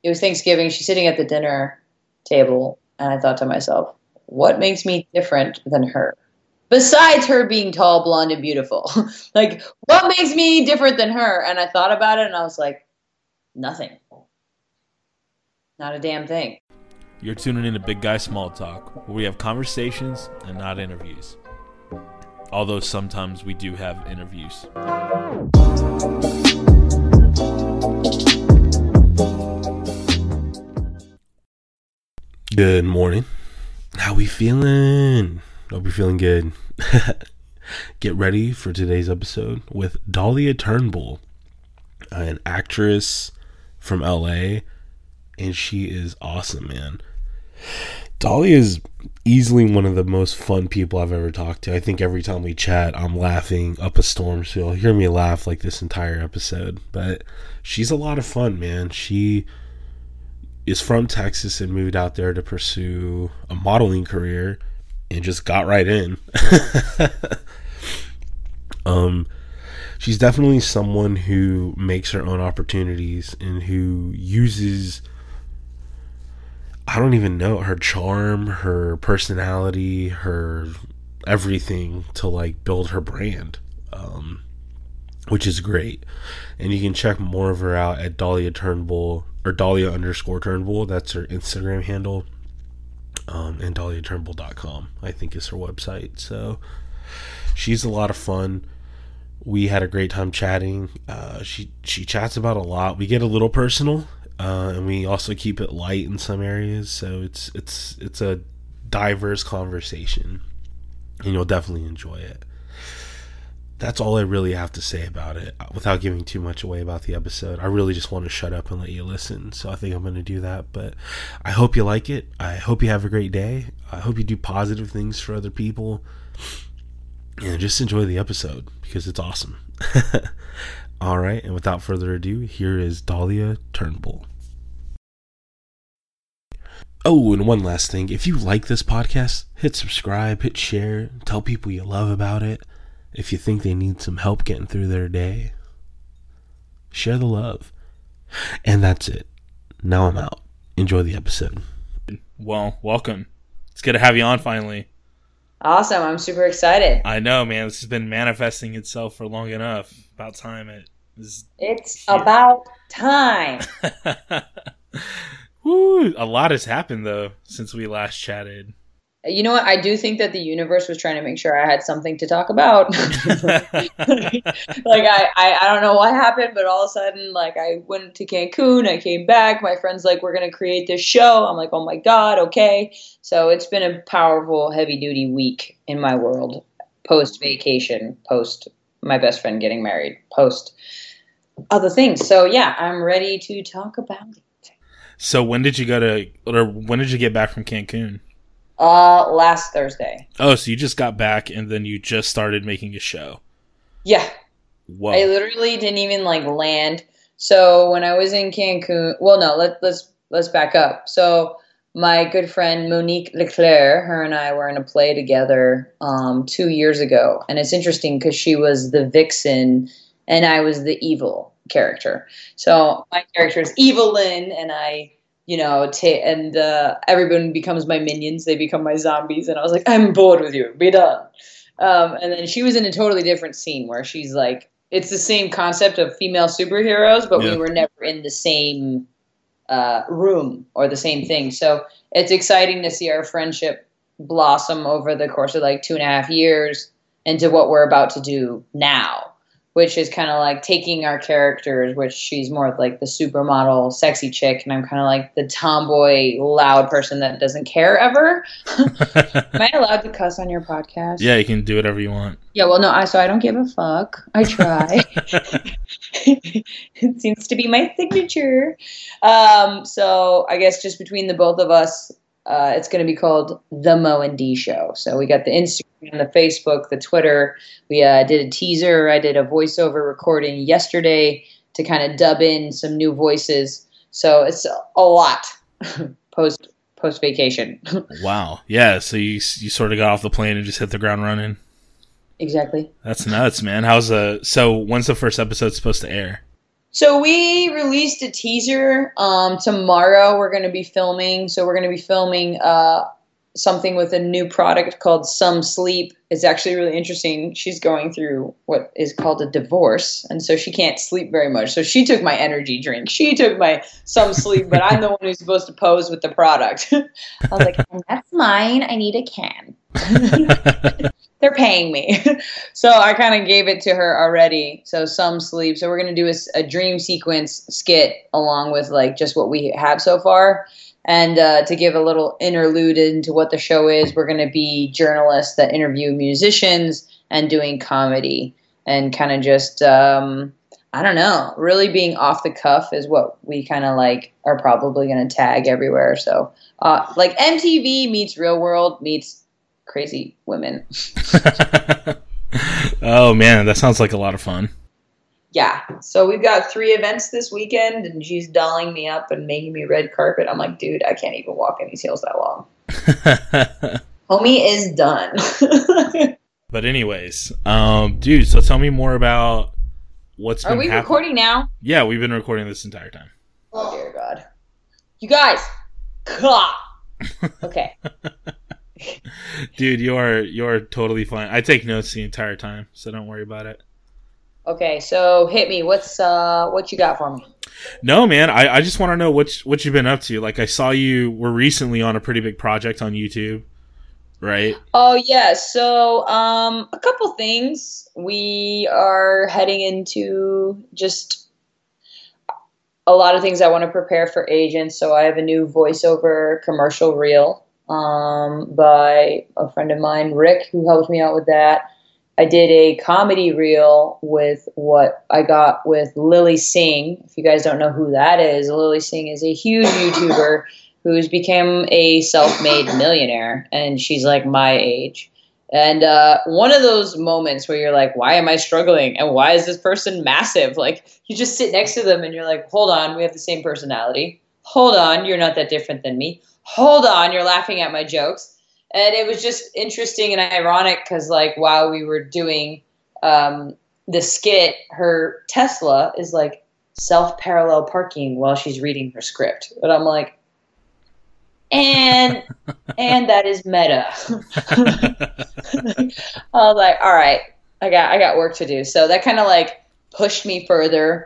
it was Thanksgiving. She's sitting at the dinner table, and I thought to myself, what makes me different than her? Besides her being tall, blonde, and beautiful. Like, what makes me different than her? And I thought about it, and I was like, nothing. Not a damn thing. You're tuning in to Big Guy Small Talk, where we have conversations and not interviews. Although sometimes we do have interviews. Good morning. How we feeling? Hope you're feeling good. Get ready for today's episode with Dahlia Turnbull, an actress from LA, and she is awesome, man. Dahlia is easily one of the most fun people I've ever talked to. I think every time we chat, I'm laughing up a storm, so you'll hear me laugh like this entire episode. But she's a lot of fun, man. She is from Texas and moved out there to pursue a modeling career and just got right in. She's definitely someone who makes her own opportunities and who uses, I don't even know, her charm, her personality, her everything to like build her brand, which is great. And you can check more of her out at Dahlia Turnbull, or Dahlia_Turnbull. That's her Instagram handle. And DahliaTurnbull.com, I think, is her website. So she's a lot of fun. We had a great time chatting. She chats about a lot. We get a little personal, and we also keep it light in some areas. So it's a diverse conversation, and you'll definitely enjoy it. That's all I really have to say about it without giving too much away about the episode. I really just want to shut up and let you listen. So I think I'm going to do that. But I hope you like it. I hope you have a great day. I hope you do positive things for other people. And just enjoy the episode because it's awesome. All right. And without further ado, here is Dahlia Turnbull. Oh, and one last thing. If you like this podcast, hit subscribe, hit share, tell people you love about it. If you think they need some help getting through their day, share the love. And that's it. Now I'm out. Enjoy the episode. Well, welcome. It's good to have you on finally. Awesome. I'm super excited. I know, man. This has been manifesting itself for long enough. About time it is. It's about time. Woo, a lot has happened, though, since we last chatted. You know what? I do think that the universe was trying to make sure I had something to talk about. Like, I don't know what happened, but all of a sudden, like, I went to Cancun, I came back, my friend's like, we're going to create this show. I'm like, oh my God, okay. So it's been a powerful, heavy-duty week in my world, post-vacation, post my best friend getting married, post other things. So yeah, I'm ready to talk about it. So when did you get back from Cancun? Last Thursday. Oh, so you just got back and then you just started making a show. Yeah. Whoa. I literally didn't even like land. So when I was in Cancun, well, no, let's back up. So my good friend Monique Leclerc, her and I were in a play together 2 years ago, and it's interesting because she was the vixen and I was the evil character. So my character is Evelyn, and I. Everyone becomes my minions. They become my zombies. And I was like, I'm bored with you. Be done. And then she was in a totally different scene where she's like, it's the same concept of female superheroes, but we were never in the same room or the same thing. So it's exciting to see our friendship blossom over the course of like 2.5 years into what we're about to do now, which is kind of like taking our characters, which she's more like the supermodel, sexy chick, and I'm kind of like the tomboy, loud person that doesn't care ever. Am I allowed to cuss on your podcast? Yeah, you can do whatever you want. Yeah, well, no, I don't give a fuck. I try. It seems to be my signature. So I guess just between the both of us, it's going to be called The Mo and D Show. So we got the Instagram, the Facebook, the Twitter. We did a teaser. I did a voiceover recording yesterday to kind of dub in some new voices. So it's a lot post vacation. Wow. Yeah. So you sort of got off the plane and just hit the ground running. Exactly. That's nuts, man. So when's the first episode supposed to air? So we released a teaser. Tomorrow we're going to be filming. So we're going to be filming something with a new product called Some Sleep. It's actually really interesting. She's going through what is called a divorce, and so she can't sleep very much. So she took my energy drink. She took my Some Sleep, but I'm the one who's supposed to pose with the product. I was like, that's mine. I need a can. They're paying me. So I kind of gave it to her already. So Some Sleep. So we're going to do a dream sequence skit along with like just what we have so far. And to give a little interlude into what the show is, we're going to be journalists that interview musicians and doing comedy and kind of just, I don't know, really being off the cuff is what we kind of like are probably going to tag everywhere. So like MTV meets Real World meets Crazy Women. Oh man, that sounds like a lot of fun. Yeah. So we've got 3 events this weekend, and she's dolling me up and making me red carpet. I'm like, dude, I can't even walk in these heels that long. Homie is done. But anyways, dude, so tell me more about what's been happening. Are we recording now? Yeah, we've been recording this entire time. Oh, dear God. You guys. Okay. Dude, you're totally fine. I take notes the entire time, so don't worry about it. Okay, so hit me. What you got for me? No, man, I just want to know what you've been up to. Like, I saw you were recently on a pretty big project on YouTube, right? Oh yeah, so a couple things. We are heading into just a lot of things I want to prepare for agents. So I have a new voiceover commercial reel by a friend of mine, Rick, who helped me out with that. I did a comedy reel with what I got with Lily Singh. If you guys don't know who that is, Lily Singh is a huge YouTuber who's become a self-made millionaire, and she's like my age. And one of those moments where you're like, why am I struggling? And why is this person massive? Like, you just sit next to them and you're like, hold on, we have the same personality. Hold on, you're not that different than me. Hold on, you're laughing at my jokes. And it was just interesting and ironic because, like, while we were doing the skit, her Tesla is, like, self-parallel parking while she's reading her script. But I'm like, and that is meta. I was like, all right, I got work to do. So that kind of, like, pushed me further.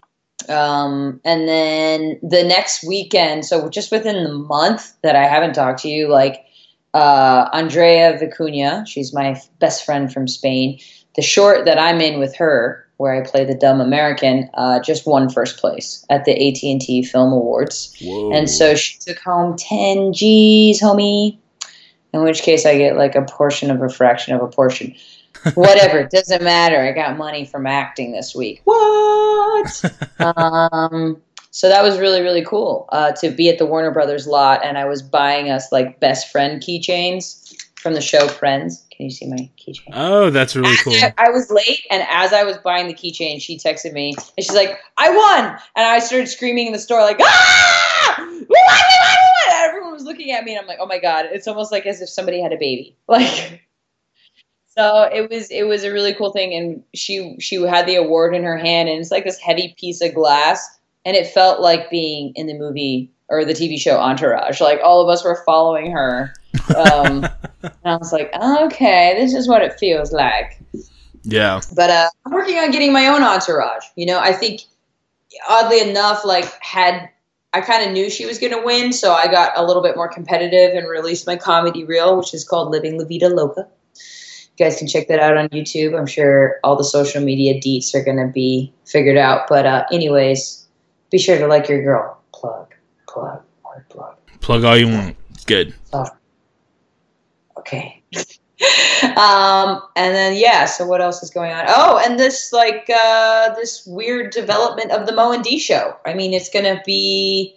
And then the next weekend, so just within the month that I haven't talked to you, like, Andrea Vicuña, she's my best friend from Spain. The short that I'm in with her, where I play the dumb American, just won first place at the AT&T Film Awards. Whoa. And so she took home 10 G's, homie. In which case I get like a portion of a fraction of a portion. Whatever, doesn't matter. I got money from acting this week. What? So that was really, really cool to be at the Warner Brothers lot, and I was buying us like best friend keychains from the show Friends. Can you see my keychain? Oh, that's really cool. I was late, and as I was buying the keychain, she texted me, and she's like, I won! And I started screaming in the store like, ah! We won! And everyone was looking at me, and I'm like, oh my God, it's almost like as if somebody had a baby. Like... So it was a really cool thing, and she had the award in her hand, and it's like this heavy piece of glass, and it felt like being in the movie or the TV show Entourage. Like all of us were following her, and I was like, okay, this is what it feels like. Yeah. But I'm working on getting my own Entourage. You know, I think oddly enough, like I kind of knew she was going to win, so I got a little bit more competitive and released my comedy reel, which is called Living La Vida Loca. You guys can check that out on YouTube. I'm sure all the social media deets are going to be figured out. But anyways, be sure to like your girl. Plug. Plug all you want. It's good. Oh. Okay. And then, yeah, so what else is going on? Oh, and this, this weird development of the Mo and D show. I mean, it's going to be,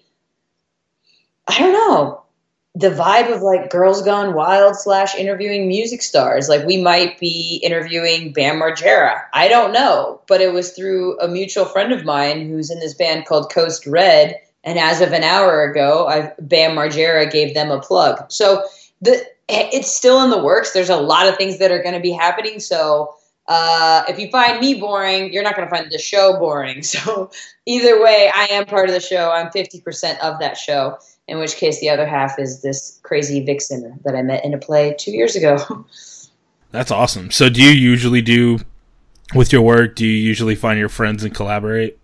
I don't know, the vibe of like Girls Gone Wild / interviewing music stars. Like we might be interviewing Bam Margera. I don't know, but it was through a mutual friend of mine who's in this band called Coast Red. And as of an hour ago, Bam Margera gave them a plug. So it's still in the works. There's a lot of things that are going to be happening. So If you find me boring, you're not going to find the show boring. So either way, I am part of the show. I'm 50% of that show, in which case the other half is this crazy vixen that I met in a play 2 years ago. That's awesome. So do you usually with your work, do you usually find your friends and collaborate?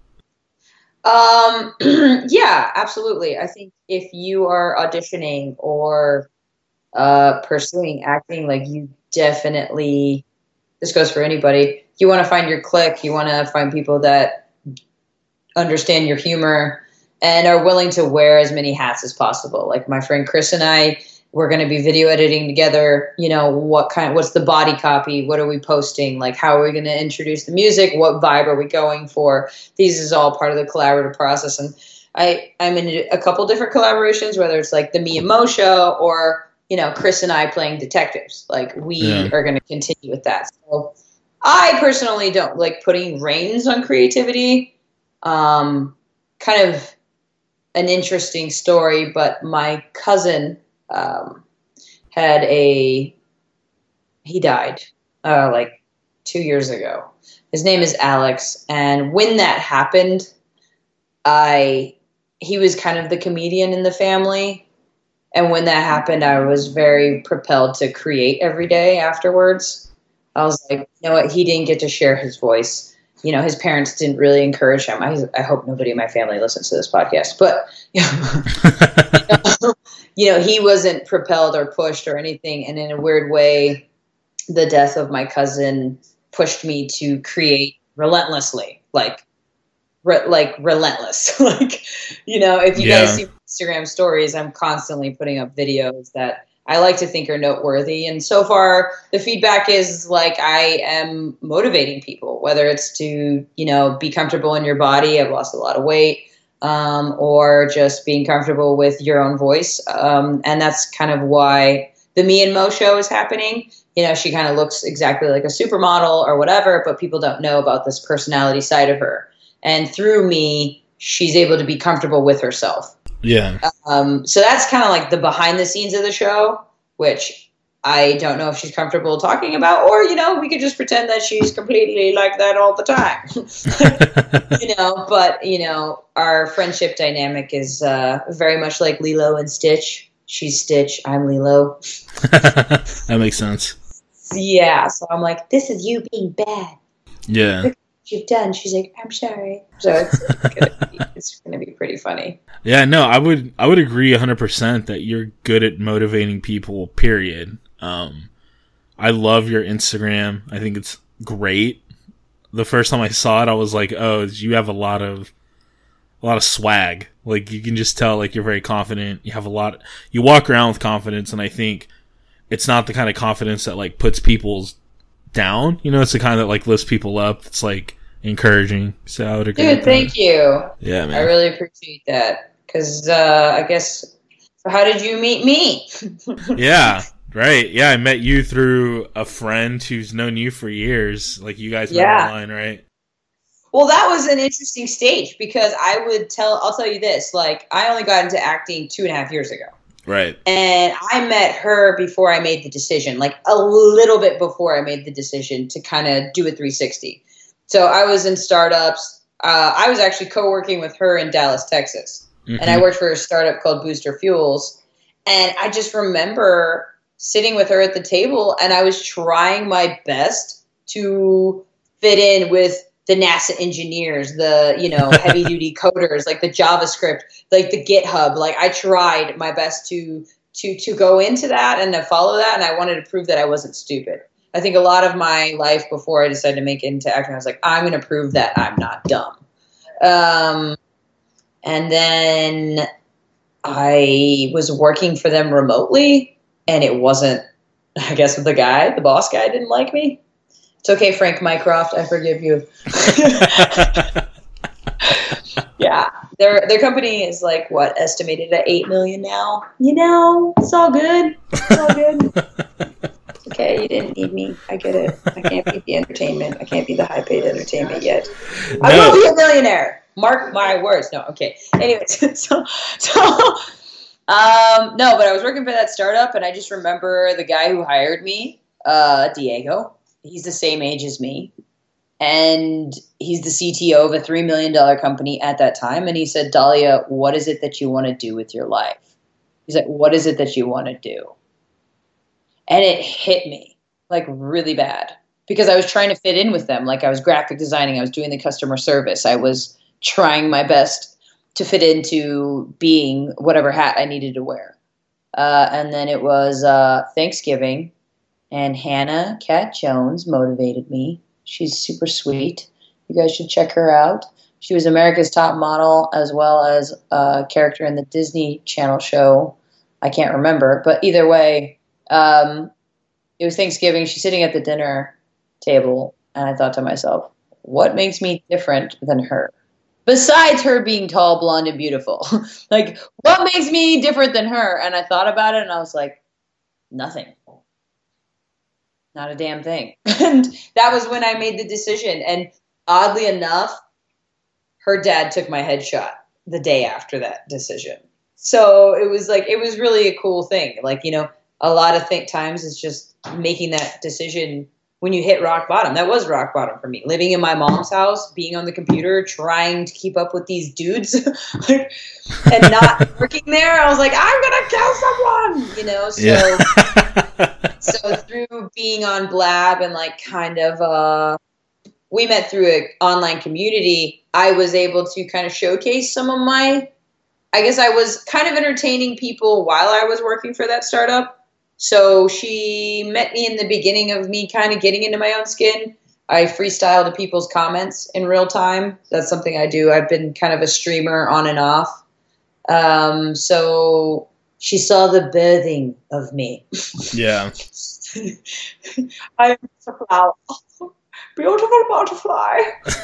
Yeah, absolutely. I think if you are auditioning or pursuing acting, like you definitely, this goes for anybody, you want to find your clique, you want to find people that understand your humor and are willing to wear as many hats as possible. Like my friend Chris and I, we're going to be video editing together. You know, what's the body copy? What are we posting? Like, how are we going to introduce the music? What vibe are we going for? These is all part of the collaborative process. And I'm in a couple different collaborations, whether it's like the Me and Mo show or, you know, Chris and I playing detectives. Like we are going to continue with that. So I personally don't like putting reins on creativity. Kind of an interesting story, but my cousin, he died like 2 years ago. His name is Alex, and when that happened, he was kind of the comedian in the family, and when that happened, I was very propelled to create every day afterwards. I was like, you know what, he didn't get to share his voice. You know, his parents didn't really encourage him. I hope nobody in my family listens to this podcast, but you know, he wasn't propelled or pushed or anything. And in a weird way, the death of my cousin pushed me to create relentlessly, like relentless. Like, you know, if you guys see Instagram stories, I'm constantly putting up videos that I like to think are noteworthy. And so far, the feedback is like I am motivating people, whether it's to, you know, be comfortable in your body. I've lost a lot of weight. Or just being comfortable with your own voice. And that's kind of why the Me and Mo show is happening. You know, she kind of looks exactly like a supermodel or whatever, but people don't know about this personality side of her. And through me, she's able to be comfortable with herself. Yeah. So that's kind of like the behind the scenes of the show, which I don't know if she's comfortable talking about, or, you know, we could just pretend that she's completely like that all the time, you know, but, you know, our friendship dynamic is very much like Lilo and Stitch. She's Stitch, I'm Lilo. That makes sense. Yeah. So I'm like, this is you being bad. Yeah. Look what you've done. She's like, I'm sorry. So it's gonna be pretty funny. Yeah, no, I would agree 100% that you're good at motivating people, period. I love your Instagram. I think it's great. The first time I saw it, I was like, oh, you have a lot of swag. Like, you can just tell, like, you're very confident. You walk around with confidence, and I think it's not the kind of confidence that, like, puts people down. You know, it's the kind that, like, lifts people up. It's, like, encouraging. So I would agree. Dude, thank you. Yeah, man. I really appreciate that. Because I guess, so how did you meet me? Yeah, right. Yeah, I met you through a friend who's known you for years. Like, you guys met online, right? Well, that was an interesting stage because I'll tell you this, like, I only got into acting 2.5 years ago. Right. And I met her before I made the decision, like a little bit before I made the decision to kind of do a 360. So I was in startups. I was actually co-working with her in Dallas, Texas. Mm-hmm. And I worked for a startup called Booster Fuels. And I just remember sitting with her at the table, and I was trying my best to fit in with the NASA engineers, the, you know, heavy duty coders, like the JavaScript, like the GitHub. Like, I tried my best to go into that and to follow that. And I wanted to prove that I wasn't stupid. I think a lot of my life before I decided to make it into acting, I was like, I'm going to prove that I'm not dumb. And then I was working for them remotely, and it wasn't, I guess, the boss guy didn't like me. It's okay, Frank Mycroft, I forgive you. Yeah, their company is like, what, estimated at $8 million now? You know, it's all good. It's all good. Okay, you didn't need me. I get it. I can't be the entertainment. I can't be the high-paid entertainment yet. No. I will be a millionaire. Mark my words. No, okay. Anyways, no, but I was working for that startup, and I just remember the guy who hired me, Diego. he's the same age as me. And he's the CTO of a $3 million company at that time. And he said, Dahlia, what is it that you want to do with your life? He's like, what is it that you want to do? And it hit me like really bad because I was trying to fit in with them. Like I was graphic designing. I was doing the customer service. I was trying my best to fit into being whatever hat I needed to wear. And then it was Thanksgiving, and Hannah Cat Jones motivated me. She's super sweet. You guys should check her out. She was America's Top Model as well as a character in the Disney Channel show. I can't remember, but either way, it was Thanksgiving. She's sitting at the dinner table, and I thought to myself, what makes me different than her? Besides her being tall, blonde, and beautiful. Like, what makes me different than her? And I thought about it, and I was like, nothing. Not a damn thing. And that was when I made the decision. And oddly enough, her dad took my headshot the day after that decision. So it was really a cool thing. Like, you know, a lot of times it's just making that decision when you hit rock bottom. That was rock bottom for me. Living in my mom's house, being on the computer, trying to keep up with these dudes and not working there. I was like, I'm going to kill someone, you know? So, yeah. So through being on Blab and like kind of, we met through an online community, I was able to kind of showcase some of I was kind of entertaining people while I was working for that startup. So she met me in the beginning of me kind of getting into my own skin. I freestyle to people's comments in real time. That's something I do. I've been kind of a streamer on and off. So she saw the birthing of me. Yeah. I'm a flower. Beautiful butterfly.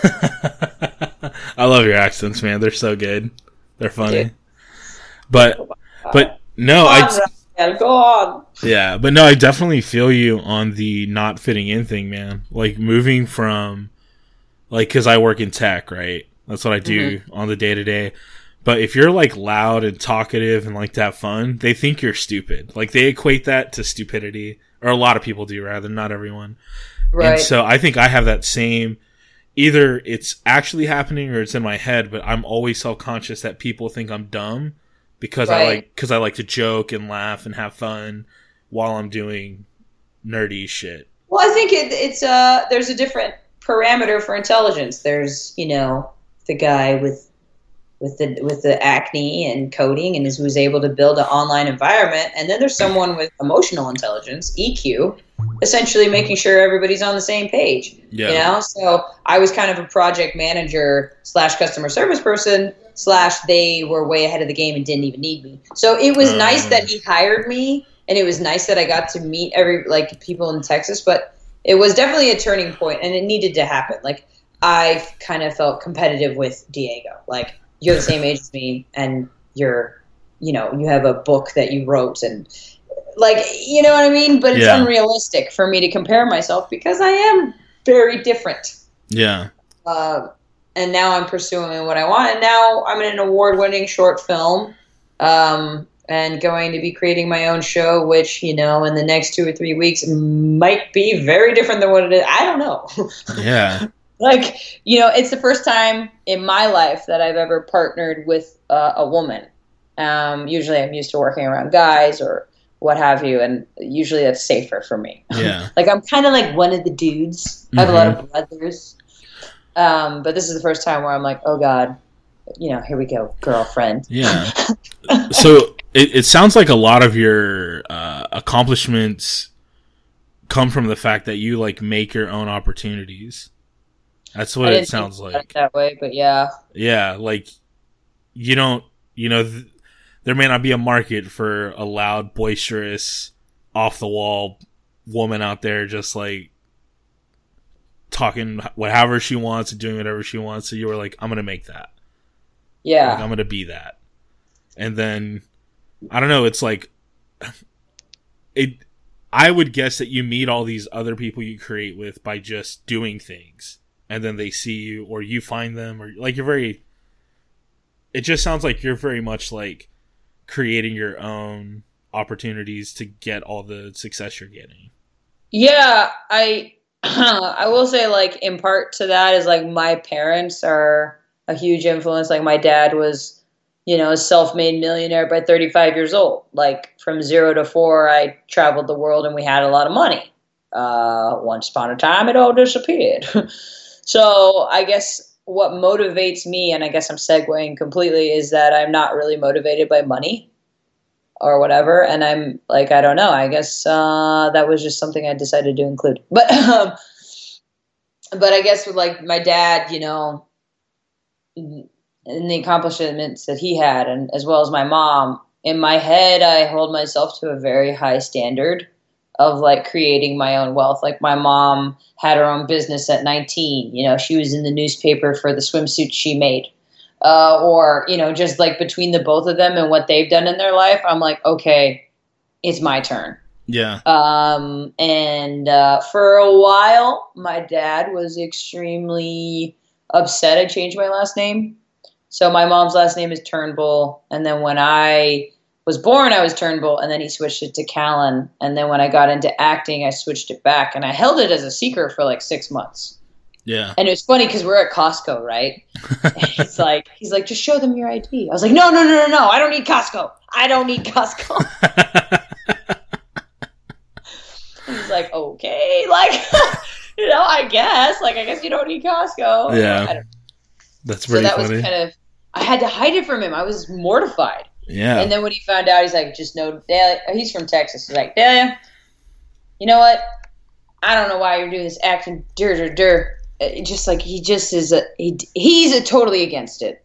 I love your accents, man. They're so good. They're funny. Yeah. But no, go on. Yeah, but no, I definitely feel you on the not fitting in thing, man. Like moving from, like, because I work in tech, right? That's what I do on the day to day. But if you're like loud and talkative and like to have fun, they think you're stupid. Like they equate that to stupidity, or a lot of people do, rather, not everyone. Right. And so I think I have that same. Either it's actually happening or it's in my head, but I'm always self-conscious that people think I'm dumb because I like to joke and laugh and have fun while I'm doing nerdy shit. Well, I think it's there's a different parameter for intelligence. There's, you know, the guy with the acne and coding and who's able to build an online environment, and then there's someone with emotional intelligence, EQ, essentially making sure everybody's on the same page. Yeah. You know, so I was kind of a project manager / customer service person / they were way ahead of the game and didn't even need me. So it was nice that he hired me, and it was nice that I got to meet people in Texas, but it was definitely a turning point, and it needed to happen. Like, I kind of felt competitive with Diego. Like, you're the same age as me, and you have a book that you wrote, and like, you know what I mean? But it's unrealistic for me to compare myself because I am very different. Yeah. And now I'm pursuing what I want, and now I'm in an award-winning short film, and going to be creating my own show, which, you know, in the next 2 or 3 weeks might be very different than what it is. I don't know. Yeah. Like, you know, it's the first time in my life that I've ever partnered with a woman. Usually I'm used to working around guys or what have you, and usually that's safer for me. Yeah. Like, I'm kind of like one of the dudes. I have a lot of brothers. But this is the first time where I'm like, oh, God, you know, here we go, girlfriend. Yeah. So it sounds like a lot of your accomplishments come from the fact that you, like, make your own opportunities. That's what it sounds like. That way, but yeah. Yeah, like, you don't, you know, there may not be a market for a loud, boisterous, off-the-wall woman out there just, like, talking whatever she wants and doing whatever she wants. So you were like, I'm going to make that. Yeah. Like, I'm going to be that. And then, I don't know, it's like, I would guess that you meet all these other people you create with by just doing things. And then they see you, or you find them, or like it just sounds like you're very much like creating your own opportunities to get all the success you're getting. Yeah, I I will say, like, in part to that is, like, my parents are a huge influence. Like, my dad was, a self-made millionaire by 35 years old. Like, from 0 to 4, I traveled the world and we had a lot of money. Once upon a time, it all disappeared. So I guess what motivates me, and I guess I'm segueing completely, is that I'm not really motivated by money or whatever. And I'm like, I don't know. I guess that was just something I decided to include. But I guess with like my dad, and the accomplishments that he had, and as well as my mom, in my head, I hold myself to a very high standard of like creating my own wealth. Like my mom had her own business at 19. She was in the newspaper for the swimsuit she made. Or just like between the both of them and what they've done in their life, I'm like, okay, it's my turn. Yeah. And for a while, my dad was extremely upset I changed my last name. So my mom's last name is Turnbull. And then when I was born, I was Turnbull. And then he switched it to Callan. And then when I got into acting, I switched it back. And I held it as a secret for like 6 months. Yeah. And it was funny because we're at Costco, right? He's like, just show them your ID. I was like, no. I don't need Costco. He's like, okay, like, I guess you don't need Costco. Yeah. That's pretty funny. So that was kind of, I had to hide it from him. I was mortified. Yeah. And then when he found out, he's like, just know, Dahlia, he's from Texas. He's like, Dahlia, you know what? I don't know why you're doing this acting. Just like he's totally against it.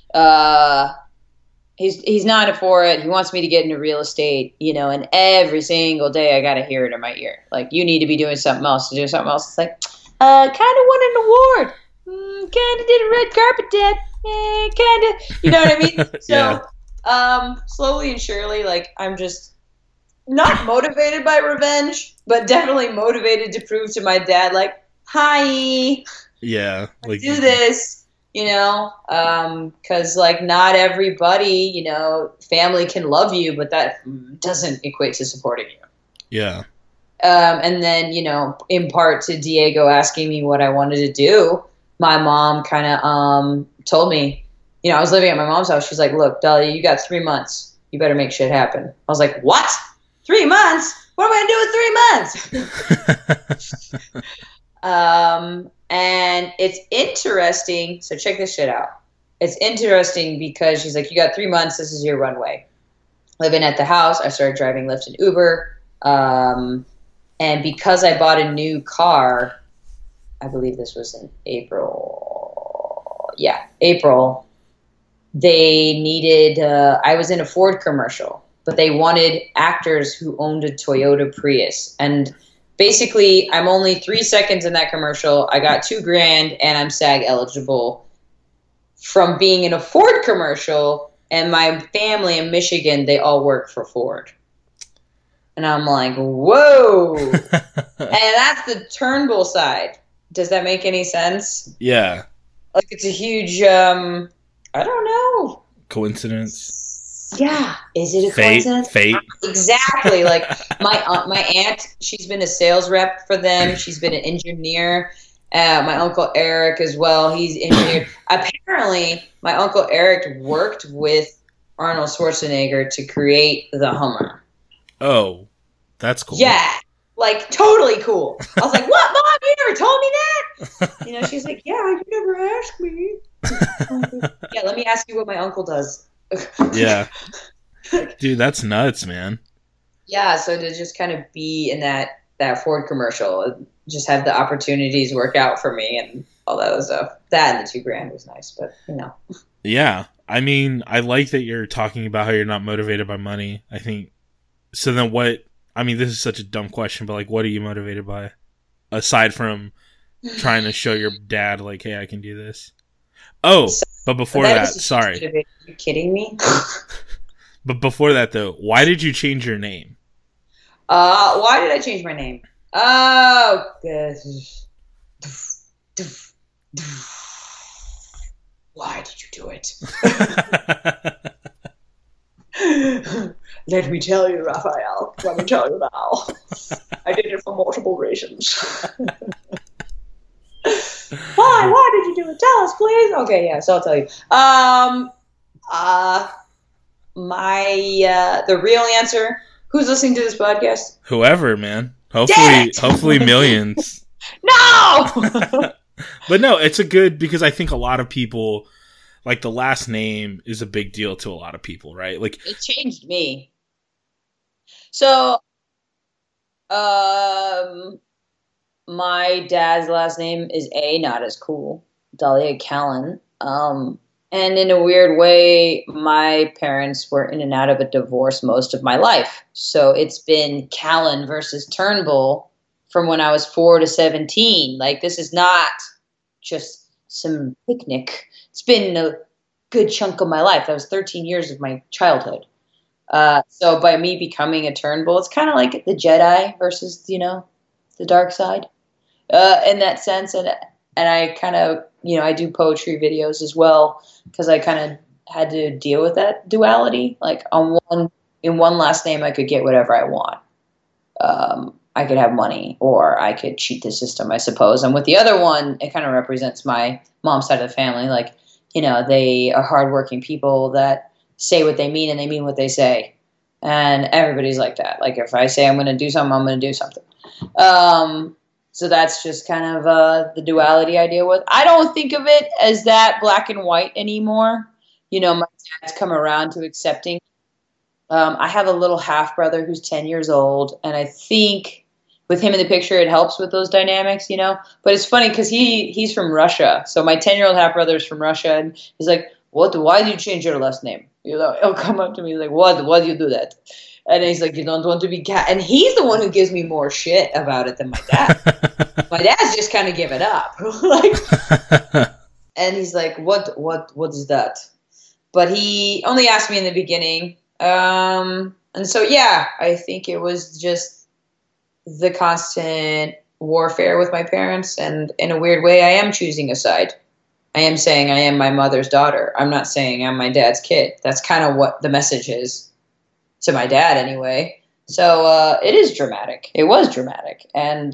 He's not for it. He wants me to get into real estate, and every single day I got to hear it in my ear. Like, you need to be doing something else. It's like, kind of won an award. Kind of did a red carpet, Dad. Kind of, you know what I mean? So, Yeah. Slowly and surely, like, I'm just not motivated by revenge, but definitely motivated to prove to my dad, like, hi, yeah, like do this, because like not everybody, family can love you, but that doesn't equate to supporting you. Yeah. And then, in part to Diego asking me what I wanted to do, my mom kind of told me, I was living at my mom's house. She's like, look, Dahlia, you got 3 months. You better make shit happen. I was like, what? 3 months? What am I going to do with 3 months? And it's interesting. So check this shit out. It's interesting because she's like, you got 3 months. This is your runway. Living at the house, I started driving Lyft and Uber. And because I bought a new car, I believe this was in April. Yeah, April. They needed, I was in a Ford commercial, but they wanted actors who owned a Toyota Prius. And basically, I'm only 3 seconds in that commercial. I got $2,000 and I'm SAG eligible from being in a Ford commercial. And my family in Michigan, they all work for Ford. And I'm like, whoa. And that's the Turnbull side. Does that make any sense? Yeah. Like, it's a huge, I don't know. Coincidence? Yeah. Is it a coincidence? Fate. Exactly. Like, my aunt, she's been a sales rep for them. She's been an engineer. My Uncle Eric as well. He's engineered. Apparently, my Uncle Eric worked with Arnold Schwarzenegger to create the Hummer. Oh, that's cool. Yeah. Like, totally cool. I was like, what, Mom? You never told me that? She's like, yeah, you never asked me. Yeah, let me ask you what my uncle does. Yeah. Dude, that's nuts, man. Yeah, so to just kind of be in that Ford commercial, just have the opportunities work out for me and all that other stuff. That and the $2,000 was nice, but, Yeah. I mean, I like that you're talking about how you're not motivated by money. I think, so then what, I mean, this is such a dumb question, but like, what are you motivated by? Aside from trying to show your dad, like, hey, I can do this. Oh, but before that, sorry. Are you kidding me? But before that, though, why did you change your name? Why did I change my name? Oh, good. Why did you do it? Let me tell you, Raphael. Let me tell you now. I did it for multiple reasons. Why did you do it? Tell us, please. Okay, yeah, so I'll tell you. The real answer. Who's listening to this podcast? Whoever, man. Hopefully millions. No! But no, it's a good, because I think a lot of people, like, the last name is a big deal to a lot of people, right? Like, it changed me. So, my dad's last name is not as cool. Dahlia Callan. And in a weird way, my parents were in and out of a divorce most of my life. So it's been Callan versus Turnbull from when I was 4 to 17. Like, this is not just some picnic. It's been a good chunk of my life. That was 13 years of my childhood. So by me becoming a Turnbull, it's kind of like the Jedi versus, the dark side in that sense. And I kind of, I do poetry videos as well, because I kind of had to deal with that duality. Like, in one last name, I could get whatever I want. I could have money, or I could cheat the system, I suppose. And with the other one, it kind of represents my mom's side of the family. Like, they are hardworking people that say what they mean and they mean what they say. And everybody's like that. Like, if I say I'm going to do something, I'm going to do something. So that's just kind of the duality I deal with. I don't think of it as that black and white anymore. My dad's come around to accepting. I have a little half brother who's 10 years old, and I think with him in the picture, it helps with those dynamics, But it's funny because he's from Russia. So my 10-year-old half brother is from Russia, and he's like, why did you change your last name? He'll come up to me like, why do you do that? And he's like, you don't want to be cat. And he's the one who gives me more shit about it than my dad. My dad's just kind of give it up. And he's like, what is that? But he only asked me in the beginning. And so, yeah, I think it was just the constant warfare with my parents. And in a weird way, I am choosing a side. I am saying I am my mother's daughter. I'm not saying I'm my dad's kid. That's kind of what the message is. To my dad, anyway. So it is dramatic. It was dramatic, and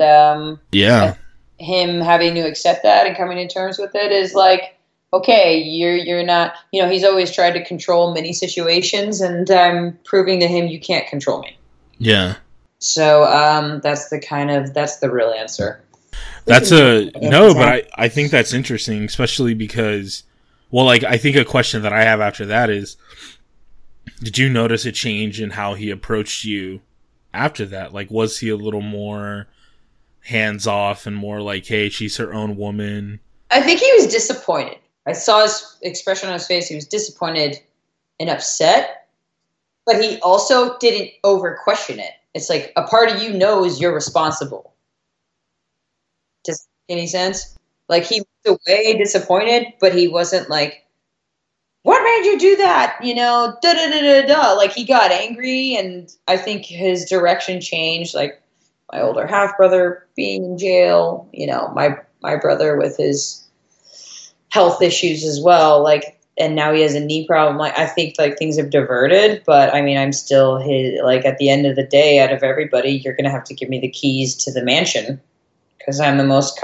him having to accept that and coming to terms with it is like, okay, you're not. He's always tried to control many situations, and I'm proving to him you can't control me. Yeah. So that's the real answer. But I think that's interesting, especially because, well, like, I think a question that I have after that is, did you notice a change in how he approached you after that? Like, was he a little more hands-off and more like, hey, she's her own woman? I think he was disappointed. I saw his expression on his face. He was disappointed and upset, but he also didn't over-question it. It's like, a part of you knows you're responsible. Does that make any sense? Like, he was away disappointed, but he wasn't like, what made you do that? Da-da-da-da-da. Like, he got angry, and I think his direction changed. Like, my older half-brother being in jail, my brother with his health issues as well. Like, and now he has a knee problem. Like, I think, like, things have diverted, but, I mean, I'm still his, like, at the end of the day, out of everybody, you're going to have to give me the keys to the mansion, because I'm the most,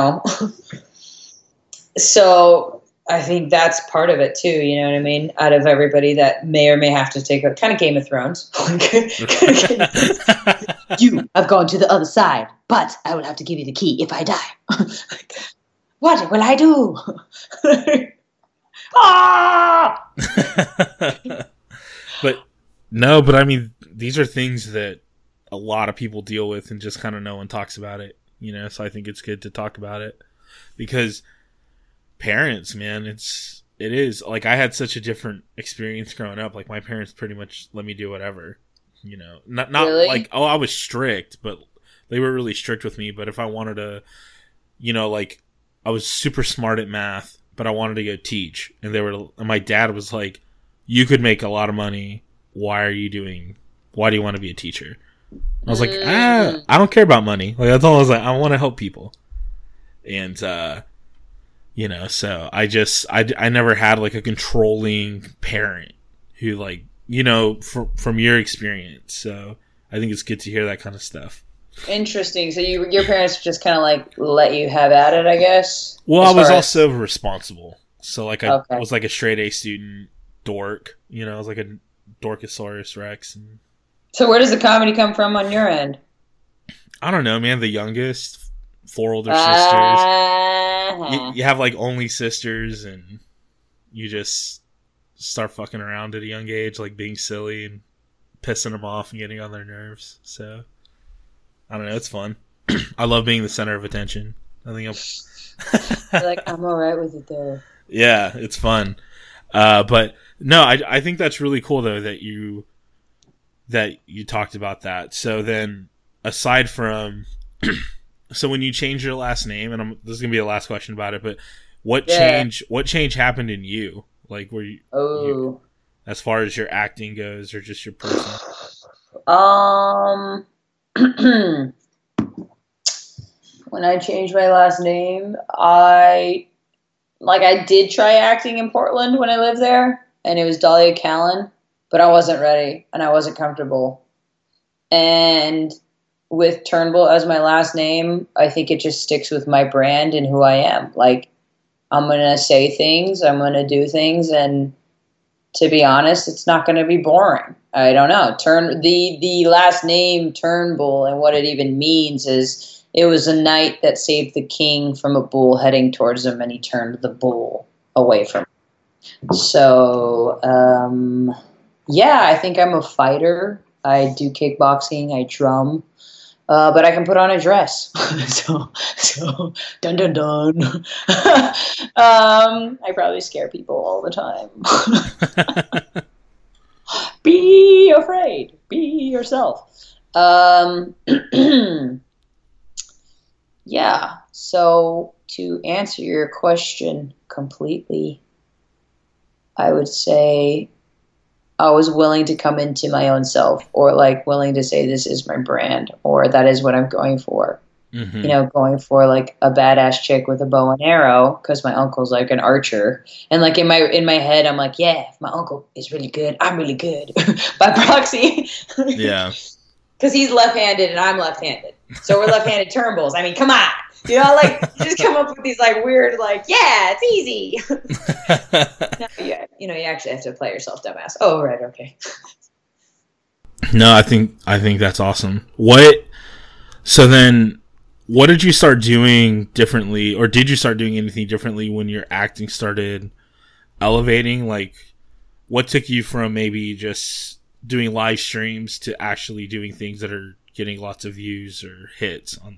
So I think that's part of it too, you know what I mean? Out of everybody that may or may have to take a kind of Game of Thrones. You have gone to the other side, but I will have to give you the key if I die. What will I do? Ah! But I mean, these are things that a lot of people deal with and just kind of no one talks about it, so I think it's good to talk about it, because parents, man, it is like, I had such a different experience growing up. Like, my parents pretty much let me do whatever, not really? Like, oh, I was strict, but they were really strict with me. But if I wanted to, like, I was super smart at math, but I wanted to go teach, and my dad was like, you could make a lot of money. Why do you want to be a teacher? I was like, I don't care about money. Like, that's all I was like, I want to help people. And, so I never had like a controlling parent who, like, from your experience. So I think it's good to hear that kind of stuff. Interesting. So your parents just kind of like let you have at it, I guess? Well, I was also responsible. So like I was like a straight A student, dork. You know, I was like a Dorkosaurus Rex. And so where does the comedy come from on your end? I don't know, man. The youngest, 4 older sisters. You have like only sisters, and you just start fucking around at a young age, like being silly and pissing them off and getting on their nerves. So I don't know. It's fun. I love being the center of attention. I think You're like, I'm all right with it though. Yeah, it's fun. But no, I think that's really cool though that you talked about that. So then, aside from, so when you change your last name, and this is gonna be the last question about it, but what change happened in you? Like, were you as far as your acting goes, or just your person? When I changed my last name, I did try acting in Portland when I lived there, and it was Dahlia Callan, but I wasn't ready and I wasn't comfortable. And with Turnbull as my last name, I think it just sticks with my brand and who I am. Like, I'm going to say things, I'm going to do things, and to be honest, it's not going to be boring. I don't know. The last name Turnbull, and what it even means is it was a knight that saved the king from a bull heading towards him, and he turned the bull away from him. So, I think I'm a fighter. I do kickboxing, I drum, but I can put on a dress. so dun dun dun. I probably scare people all the time. Be afraid. Be yourself. Yeah, so to answer your question completely, I would say I was willing to come into my own self, or like willing to say this is my brand, or that is what I'm going for. Mm-hmm. You know, going for like a badass chick with a bow and arrow because my uncle's like an archer, and like in my head I'm like, yeah, if my uncle is really good, I'm really good by proxy. Yeah, because he's left-handed and I'm left-handed, so we're left-handed Turnbulls. I mean, come on, you know, like just come up with these like weird, like, yeah, it's easy. No, yeah, you know, you actually have to play yourself dumbass. Oh, right, okay. No, I think that's awesome. So then, what did you start doing differently, or did you start doing anything differently when your acting started elevating? Like, what took you from maybe just doing live streams to actually doing things that are getting lots of views or hits online?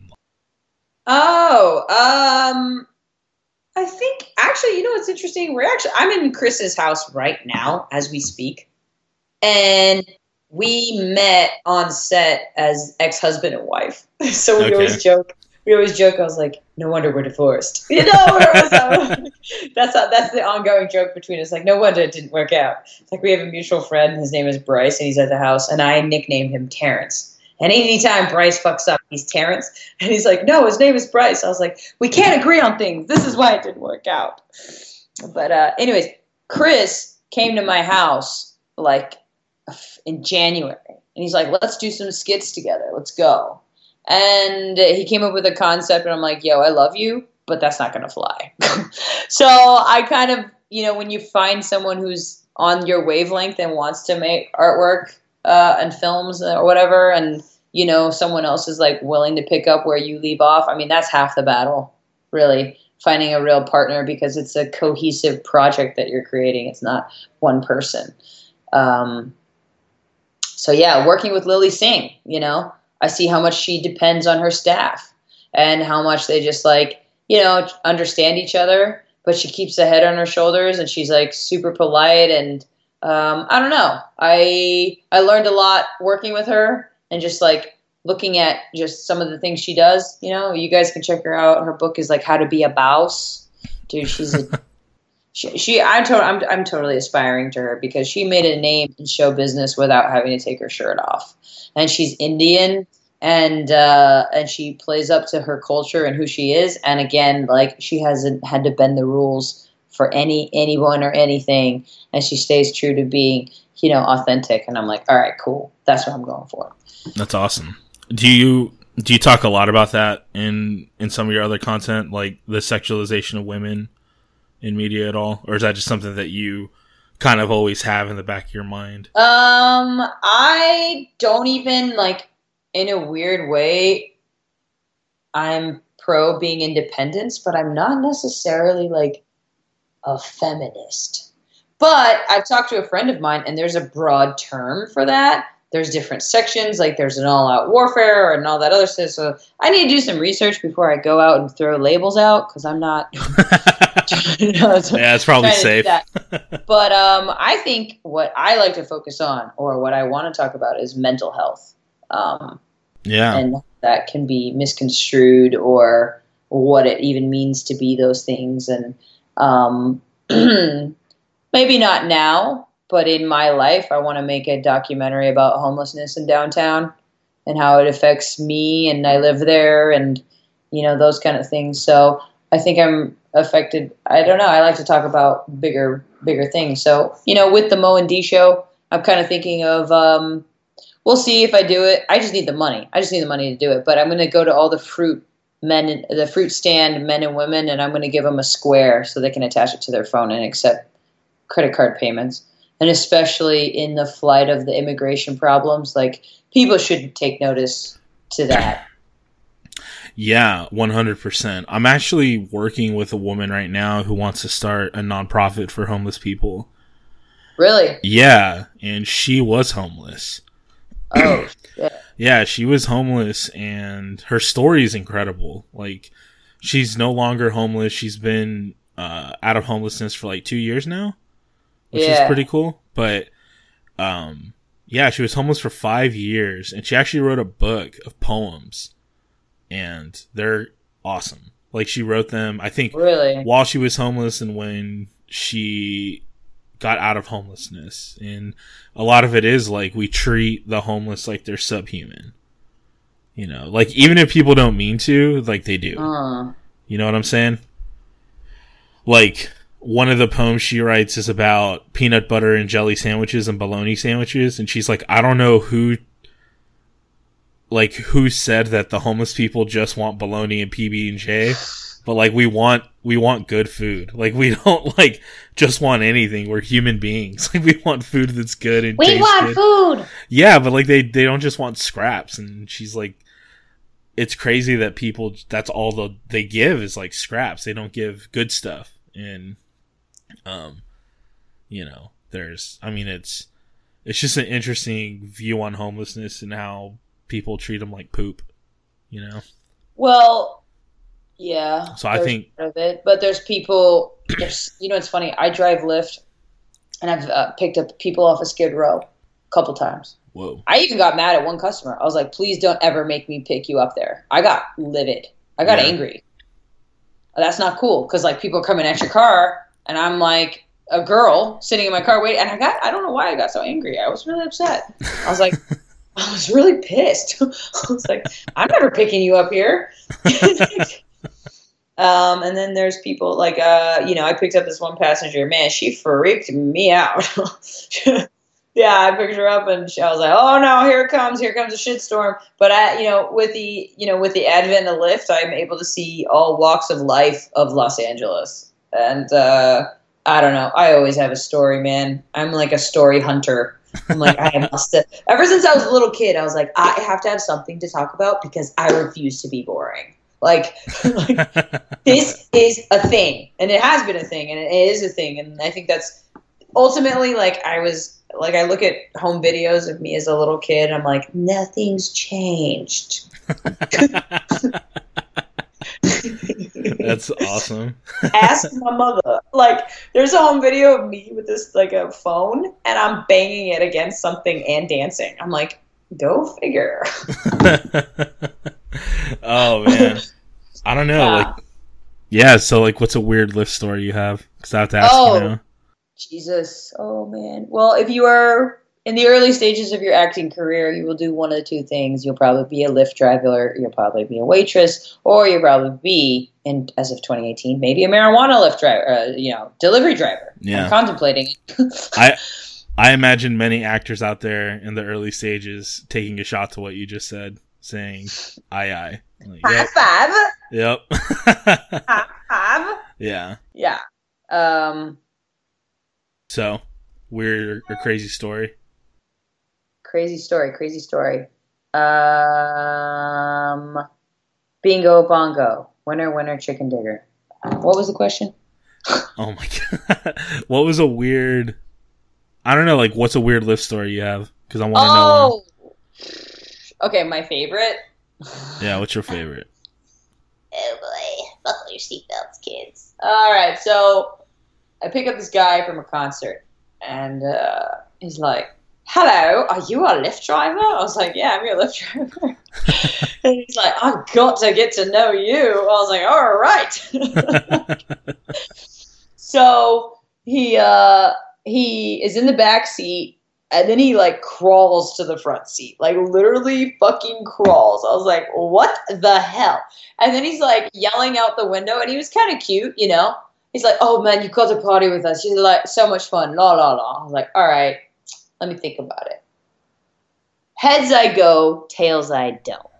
I think actually, you know what's interesting? I'm in Chris's house right now as we speak, and we met on set as ex-husband and wife. So we always joke. I was like, no wonder we're divorced. You know, that's the ongoing joke between us. Like, no wonder it didn't work out. It's like we have a mutual friend. His name is Bryce, and he's at the house, and I nicknamed him Terrence. And anytime Bryce fucks up, he's Terrence. And he's like, no, his name is Bryce. I was like, we can't agree on things. This is why it didn't work out. But anyways, Chris came to my house like in January. And he's like, let's do some skits together. Let's go. And he came up with a concept. And I'm like, yo, I love you, but that's not going to fly. So I kind of, you know, when you find someone who's on your wavelength and wants to make artwork and films or whatever, and you know someone else is like willing to pick up where you leave off, I mean, that's half the battle, really, finding a real partner, because it's a cohesive project that you're creating. It's not one person. So yeah, working with Lily Singh, you know, I see how much she depends on her staff and how much they just like, you know, understand each other, but she keeps the head on her shoulders and she's like super polite. And I don't know. I learned a lot working with her and just like looking at just some of the things she does. You know, you guys can check her out. Her book is like How to Be a Boss. Dude, she's I'm totally aspiring to her because she made a name in show business without having to take her shirt off. And she's Indian, and she plays up to her culture and who she is. And again, like, she hasn't had to bend the rules for anyone or anything, and she stays true to being, you know, authentic. And I'm like, all right, cool. That's what I'm going for. That's awesome. Do you Do you talk a lot about that in some of your other content, like the sexualization of women in media at all? Or is that just something that you kind of always have in the back of your mind? I don't even, like, in a weird way, I'm pro being independent, but I'm not necessarily, like, a feminist. But I've talked to a friend of mine, and there's a broad term for that. There's different sections, like there's an all-out warfare and all that other stuff. So I need to do some research before I go out and throw labels out, because I'm not. Yeah, it's probably safe. But I think what I like to focus on, or what I want to talk about, is mental health. And that can be misconstrued, or what it even means to be those things. And maybe not now, but in my life, I want to make a documentary about homelessness in downtown and how it affects me, and I live there, and, you know, those kind of things. So I think I'm affected. I don't know. I like to talk about bigger things. So, you know, with the Mo and D show, I'm kind of thinking of, we'll see if I do it. I just need the money. I just need the money to do it. But I'm going to go to all the fruit stand men and women, and I'm going to give them a square so they can attach it to their phone and accept credit card payments. And especially in the flight of the immigration problems, like, people should take notice to that. Yeah, 100%. I'm actually working with a woman right now who wants to start a nonprofit for homeless people. Really? Yeah, and she was homeless. Oh, shit. Yeah, she was homeless, and her story is incredible. Like, she's no longer homeless. She's been out of homelessness for like 2 years now, which is pretty cool. But yeah, she was homeless for 5 years, and she actually wrote a book of poems, and they're awesome. Like, she wrote them, I think, really, while she was homeless and when she got out of homelessness. And a lot of it is like, we treat the homeless like they're subhuman. You know, like, even if people don't mean to, like, they do. You know what I'm saying? Like, one of the poems she writes is about peanut butter and jelly sandwiches and bologna sandwiches, and she's like, I don't know who said that the homeless people just want bologna and PB&J, but, like, we want good food. Like, we don't, like, just want anything. We're human beings. Like, we want food that's good and tastes good. We want food. Yeah, but, like, they don't just want scraps. And she's like, it's crazy that people, that's all they give is, like, scraps. They don't give good stuff. And you know, it's just an interesting view on homelessness and how people treat them like poop, you know? Well, yeah. So I think, part of it, but there's people, you know, it's funny. I drive Lyft, and I've picked up people off of Skid Row a couple times. Whoa. I even got mad at one customer. I was like, please don't ever make me pick you up there. I got livid. I got angry. That's not cool, because, like, people are coming at your car, and I'm like a girl sitting in my car waiting, and I don't know why I got so angry. I was really upset. I was like, I was really pissed. I was like, I'm never picking you up here. And then there's people like, you know, I picked up this one passenger. Man, she freaked me out. Yeah, I picked her up, and I was like, "Oh no, here it comes a shitstorm." But with the advent of Lyft, I'm able to see all walks of life of Los Angeles, and I don't know. I always have a story, man. I'm like a story hunter. I'm like, ever since I was a little kid, I was like, I have to have something to talk about because I refuse to be boring. Like this is a thing, and it has been a thing, and it is a thing, and I think that's ultimately, like, I look at home videos of me as a little kid, and I'm like, nothing's changed. That's awesome. Ask my mother. Like, there's a home video of me with this, like, a phone, and I'm banging it against something and dancing. I'm like, go figure. Oh man, I don't know. So what's a weird Lyft story you have? Because I have to ask you now. Jesus. Oh man. Well, if you are in the early stages of your acting career, you will do one of two things. You'll probably be a Lyft driver, you'll probably be a waitress, or you'll probably be, as of 2018, maybe a marijuana Lyft driver, delivery driver. Yeah. I'm contemplating it. I imagine many actors out there in the early stages taking a shot to what you just said. saying aye. Like, High yep. five. High five. Yeah. Yeah. So, weird or crazy story? Crazy story. Bingo bongo. Winner, chicken digger. What was the question? Oh my god. What was a weird... I don't know, like, what's a weird lift story you have? Because I want to know one. Okay, my favorite. Yeah, what's your favorite? Oh boy. Buckle your seatbelts, kids. Alright, so I pick up this guy from a concert, and he's like, hello, are you a Lyft driver? I was like, yeah, I'm your Lyft driver. And he's like, I've got to get to know you. I was like, all right. So he is in the back seat, and then he like crawls to the front seat, like literally fucking crawls. I was like, what the hell? And then he's like yelling out the window, and he was kind of cute, you know. He's like, oh man, you got to party with us. You're like so much fun. La la la. I was like, all right. Let me think about it. Heads I go, tails I don't.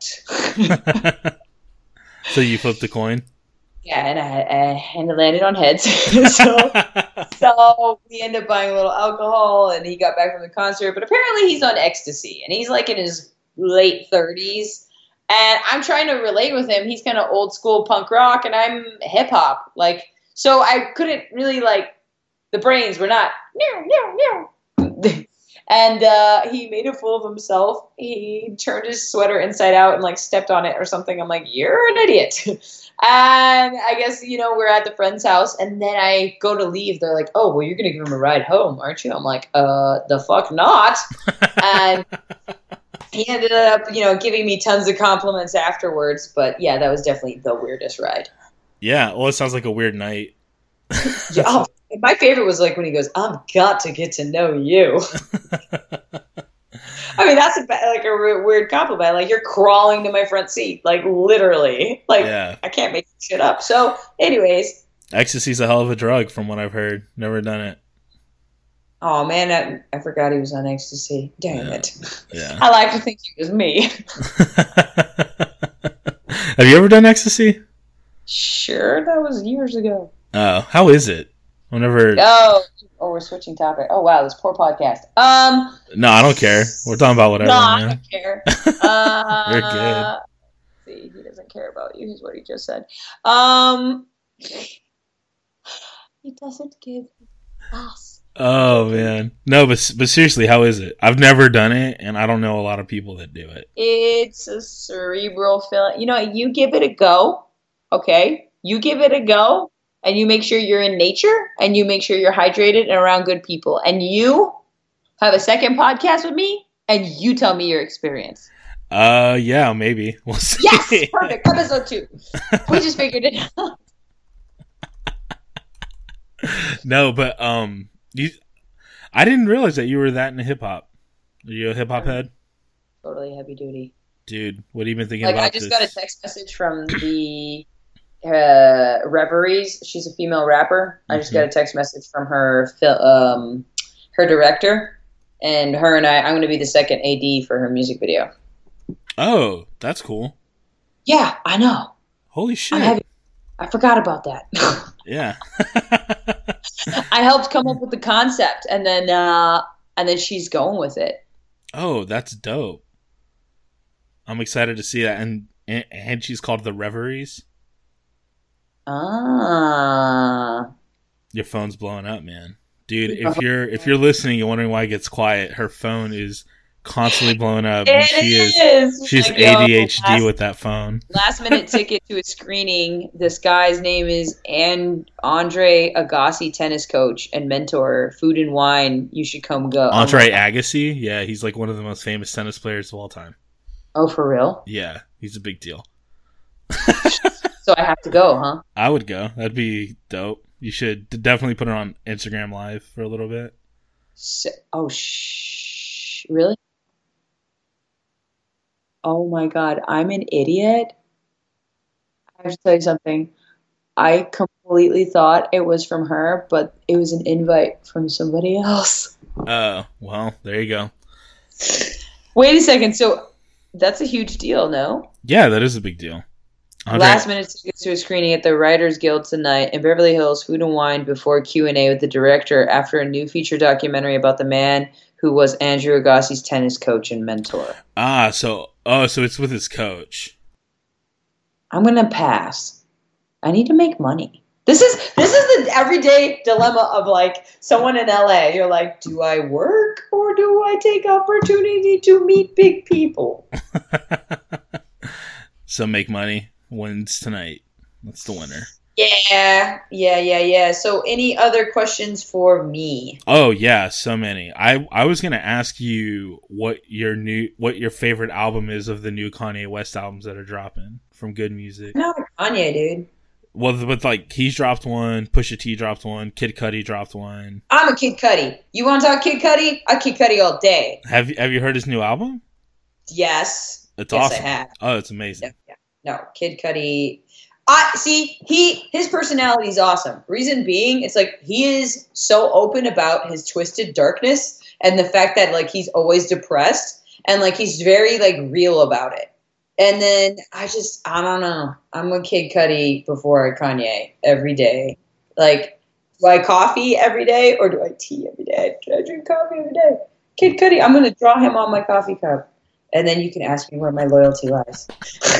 So you flipped the coin? Yeah, and it landed on heads. so we ended up buying a little alcohol, and he got back from the concert. But apparently he's on ecstasy, and he's like in his late 30s. And I'm trying to relate with him. He's kind of old school punk rock, and I'm hip hop. Like, so I couldn't really like, the brains were not. And he made a fool of himself. He turned his sweater inside out and like stepped on it or something. I'm like, you're an idiot. And I guess, you know, we're at the friend's house, and then I go to leave. They're like, oh, well, you're going to give him a ride home, aren't you? I'm like, the fuck not. And he ended up, you know, giving me tons of compliments afterwards. But yeah, that was definitely the weirdest ride. Yeah. Well, it sounds like a weird night. Yeah, oh, my favorite was like when he goes, I've got to get to know you. I mean, that's like a weird compliment. Like, you're crawling to my front seat, like literally. Like, yeah. I can't make shit up. So, anyways, ecstasy's a hell of a drug, from what I've heard. Never done it. Oh man, I forgot he was on ecstasy. Damn it! Yeah, I like to think it was me. Have you ever done ecstasy? Sure, that was years ago. Oh, how is it? Whenever. Oh, we're switching topic. Oh wow, this poor podcast. No, I don't care. We're talking about whatever. No, man. I don't care. You're good. See, he doesn't care about you. Is what he just said. He doesn't give us. Oh man, no, but seriously, how is it? I've never done it, and I don't know a lot of people that do it. It's a cerebral feeling. You know, you give it a go. Okay, you give it a go. And you make sure you're in nature, and you make sure you're hydrated and around good people. And you have a second podcast with me, and you tell me your experience. Yeah, maybe. We'll see. Yes, perfect. Episode 2. We just figured it out. No, but I didn't realize that you were that into hip hop. Are you a hip hop head? Totally heavy duty. Dude, what have you been thinking about? I just got a text message from the Reveries. She's a female rapper. I just got a text message from her director, and her and I'm going to be the second AD for her music video. Oh, that's cool. Yeah, I know. Holy shit. I forgot about that. Yeah. I helped come up with the concept, and then she's going with it. Oh, that's dope. I'm excited to see that. And she's called The Reveries. Ah. Your phone's blowing up, man. Dude, if you're listening, you're wondering why it gets quiet, her phone is constantly blowing up. She's like, ADHD with that phone. Last minute ticket to a screening. This guy's name is Andre Agassi, tennis coach and mentor, Food and Wine. You should come go. Andre Agassi? Yeah, he's like one of the most famous tennis players of all time. Oh, for real? Yeah, he's a big deal. So I have to go, huh? I would go. That'd be dope. You should definitely put it on Instagram Live for a little bit. Really? Oh my God, I'm an idiot. I have to tell you something. I completely thought it was from her, but it was an invite from somebody else. Oh, well, there you go. Wait a second. So That's a huge deal, no? Yeah, that is a big deal. Last minute tickets to a screening at the Writers Guild tonight in Beverly Hills. Food and wine before Q&A with the director after a new feature documentary about the man who was Andrew Agassi's tennis coach and mentor. So it's with his coach. I'm gonna pass. I need to make money. This is the everyday dilemma of like someone in LA. You're like, do I work or do I take opportunity to meet big people? So make money. Wins tonight. That's the winner. Yeah. So any other questions for me? Oh yeah, so many. I was gonna ask you what your favorite album is of the new Kanye West albums that are dropping from Good Music. No, Kanye, dude. Well, with like he's dropped one, Pusha T dropped one, Kid Cudi dropped one. I'm a Kid Cudi. You want to talk Kid Cudi? I Kid Cudi all day. Have you heard his new album? Yes. It's yes, awesome. I have. Oh, it's amazing. Yeah. No, Kid Cudi. His personality is awesome. Reason being, it's like he is so open about his twisted darkness and the fact that like he's always depressed and like he's very like real about it. And then I don't know. I'm a Kid Cudi before Kanye every day. Like, do I coffee every day or do I tea every day? Do I drink coffee every day? Kid Cudi, I'm going to draw him on my coffee cup. And then you can ask me where my loyalty lies.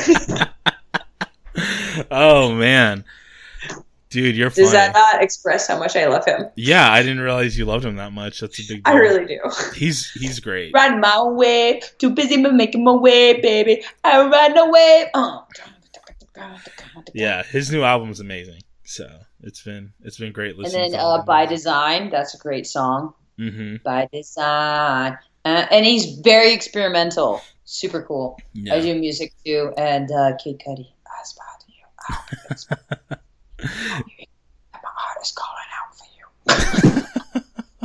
Oh, man. Dude, you're funny. Does that not express how much I love him? Yeah, I didn't realize you loved him that much. That's a big deal. I really do. He's great. Run my way. Too busy making my way, baby. I run away. Yeah, his new album's amazing. So it's been great listening. And then By Design, that's a great song. Mm-hmm. By Design. And he's very experimental. Super cool. Yeah. I do music too. And Kid Cudi, I aspire to you. My heart is calling out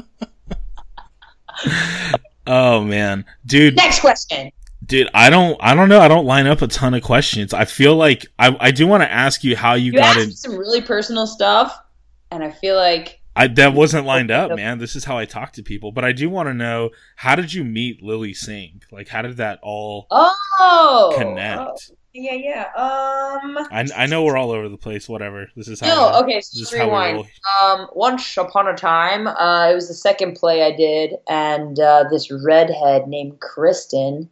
for you. Oh man, dude. Next question. Dude, I don't know. I don't line up a ton of questions. I feel like I do want to ask you how you got in. Some really personal stuff, and I feel like that wasn't lined up, man. This is how I talk to people. But I do want to know, how did you meet Lilly Singh? Like, how did that all connect? Oh. Yeah. I know we're all over the place. Whatever. This is how. Okay. So rewind. Once upon a time, it was the second play I did, and this redhead named Kristen.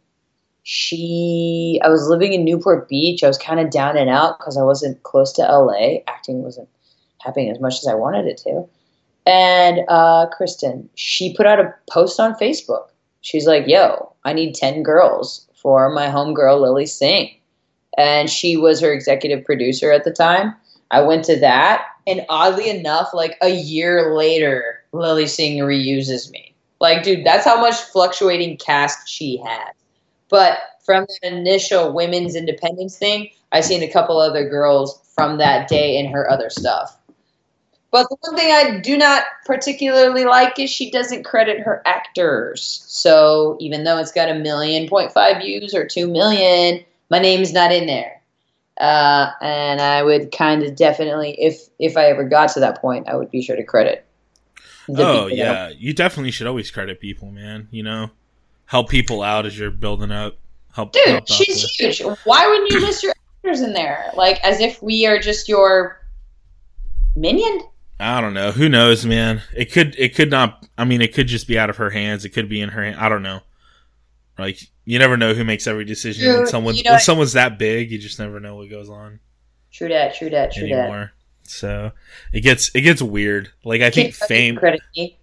I was living in Newport Beach. I was kind of down and out because I wasn't close to LA. Acting wasn't happening as much as I wanted it to. And Kristen, she put out a post on Facebook. She's like, "Yo, I need 10 girls for my homegirl Lilly Singh." And she was her executive producer at the time. I went to that, and oddly enough, like a year later, Lilly Singh reuses me. Like, dude, that's how much fluctuating cast she had. But from that initial women's independence thing, I've seen a couple other girls from that day in her other stuff. But the one thing I do not particularly like is she doesn't credit her actors. So even though it's got 1.5 million views or 2 million, my name's not in there. And I would kind of definitely, if I ever got to that point, I would be sure to credit. Oh, yeah. You definitely should always credit people, man. You know? Help people out as you're building up. Dude, she's huge. Why wouldn't you list your actors in there? Like, as if we are just your minion? I don't know. Who knows, man? It could not. I mean, it could just be out of her hands. It could be in her hand. I don't know. Like, you never know who makes every decision. Dude, when someone's that big, you just never know what goes on. True that. Anymore. So it gets weird. Like, I think fame. Credit me.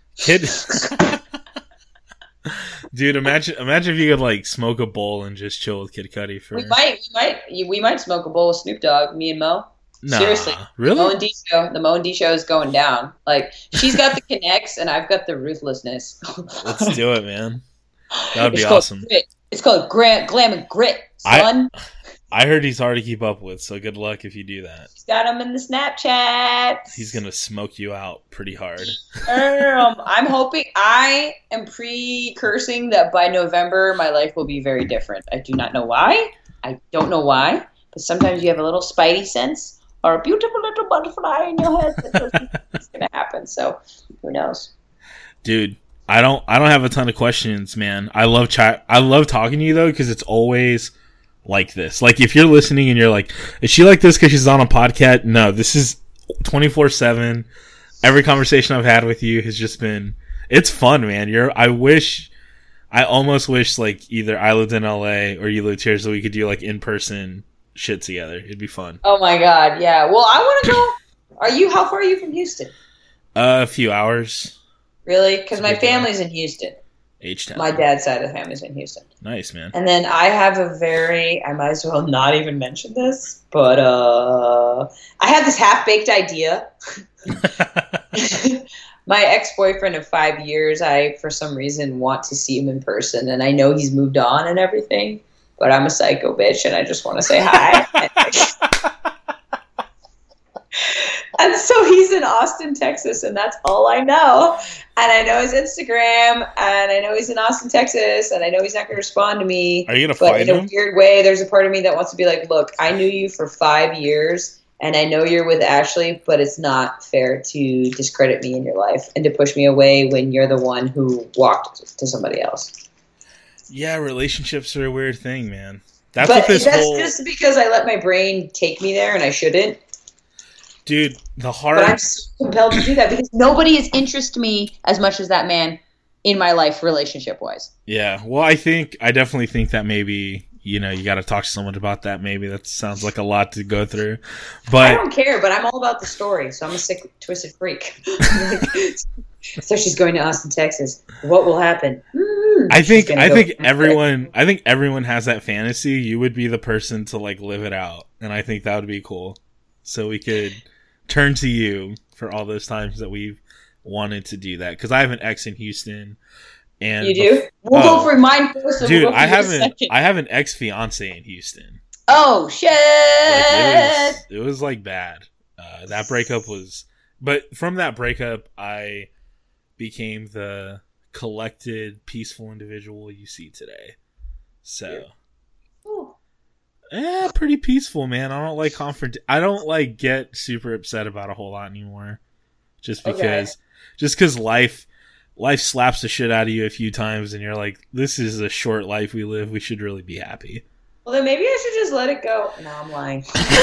Dude, imagine if you could like smoke a bowl and just chill with Kid Cudi for. We might smoke a bowl with Snoop Dogg, me and Mo. Nah, seriously, really? The Mo and D show is going down. Like, she's got the connects and I've got the ruthlessness. Let's do it, man. That would be awesome. It's called Glam and Grit, son. I heard he's hard to keep up with, so good luck if you do that. He's got him in the Snapchat. He's gonna smoke you out pretty hard. I'm hoping. I am precursing that by November my life will be very different. I do not know why. I don't know why, but sometimes you have a little spidey sense or a beautiful little butterfly in your head that it's gonna happen. So who knows? Dude, I don't have a ton of questions, man. I love talking to you though, because it's always like this. Like if you're listening and you're like, is she like this because she's on a podcast? No, this is 24/7. Every conversation I've had with you has just been, it's fun, man. I almost wish like either I lived in LA or you lived here so we could do like in-person shit together. It'd be fun. Oh my God. Yeah. Well, I want to go. How far are you from Houston? A few hours. Really? Because my family's in Houston. H-Town. My dad's side of the family's in Houston. Nice, man. And then I have I might as well not even mention this, but I have this half-baked idea. My ex-boyfriend of 5 years, I, for some reason, want to see him in person, and I know he's moved on and everything, but I'm a psycho bitch, and I just want to say hi. And so he's in Austin, Texas, and that's all I know. And I know his Instagram, and I know he's in Austin, Texas, and I know he's not going to respond to me. Are you going to find him? But in a weird way, there's a part of me that wants to be like, look, I knew you for 5 years, and I know you're with Ashley, but it's not fair to discredit me in your life and to push me away when you're the one who walked to somebody else. Yeah, relationships are a weird thing, man. That's just because I let my brain take me there and I shouldn't. Dude, But I'm so compelled to do that because nobody has interested me as much as that man in my life, relationship-wise. Yeah, well, I definitely think that maybe, you got to talk to someone about that. Maybe that sounds like a lot to go through. But I don't care, but I'm all about the story, so I'm a sick, twisted freak. So she's going to Austin, Texas. What will happen? I think everyone has that fantasy. You would be the person to like live it out, and I think that would be cool. So we could turn to you for all those times that we've wanted to do that. Because I have an ex in Houston, and you do. We'll go for mine first. Dude, I have an ex fiance in Houston. Oh shit! Like, it was like bad. That breakup was, but from that breakup, I became the collected, peaceful individual you see today. So. Pretty peaceful, man. I don't like I don't like get super upset about a whole lot anymore. Just because life slaps the shit out of you a few times, and you're like, this is a short life we live. We should really be happy. Well, then maybe I should just let it go. No, I'm lying.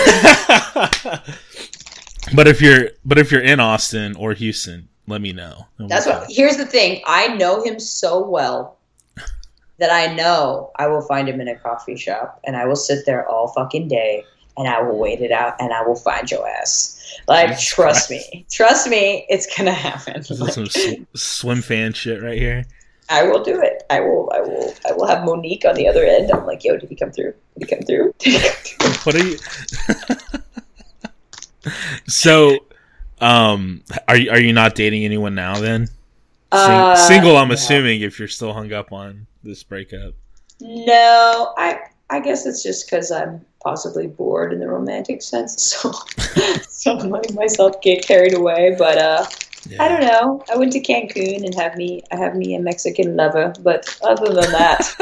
But if you're in Austin or Houston, let me know. Here's the thing. I know him so well that I know I will find him in a coffee shop, and I will sit there all fucking day, and I will wait it out, and I will find your ass. Like, trust me, it's gonna happen. This is some swim fan shit right here. I will do it. I will have Monique on the other end. I'm like, yo, did he come through? What are you? So, are you not dating anyone now then? Single, I'm assuming, if you're still hung up on this breakup. No, I guess it's just because I'm possibly bored in the romantic sense, so I'm letting myself get carried away. But I don't know. I went to Cancun and I have me a Mexican lover, but other than that.